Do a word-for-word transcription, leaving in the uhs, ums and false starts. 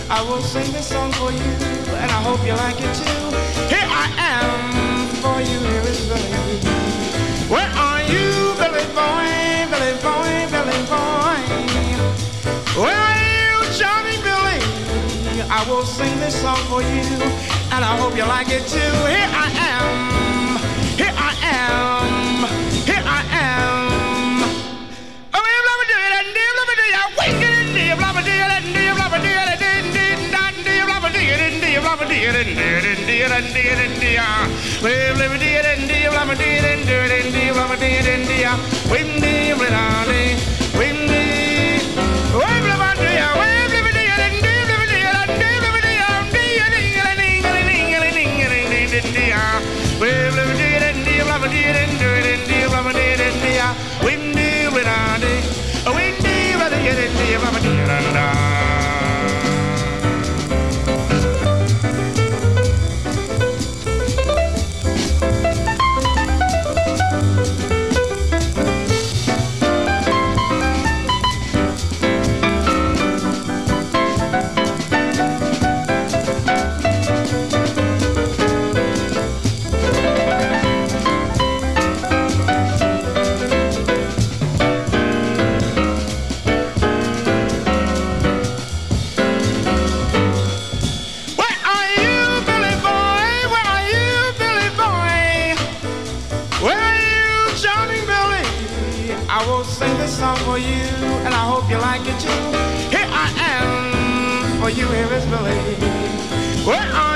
I will sing this song for you, and I hope you like it too. Here I am for you, here is Billy. Where are you, Billy boy, Billy boy, Billy boy? Where are you, charming Billy? I will sing this song for you, and I hope you like it too. Here I am, here I am, here I am. Oh, you love me, do it, and you love me, do you? Wait, it, and you love me, do it, and you love me, do it, and you love me, do it, and you love me, do it, and you love me, do it, and you love me, do it, well, let me do it, and you love me, do it, and do it, and you love me, do it, and you windy, windy, windy, well, let me do it, well, let me do it, and you love me, do it, and you love me, do it, and you love me, do it, and you love me, do it, and you love me, do it, well, let me do it, and you love me, do it, and do it, and you love me, do it, and you windy, windy, windy, windy, and you love me, do it, and I will sing this song for you, and I hope you like it too. Here I am for you, here is Billy. Where are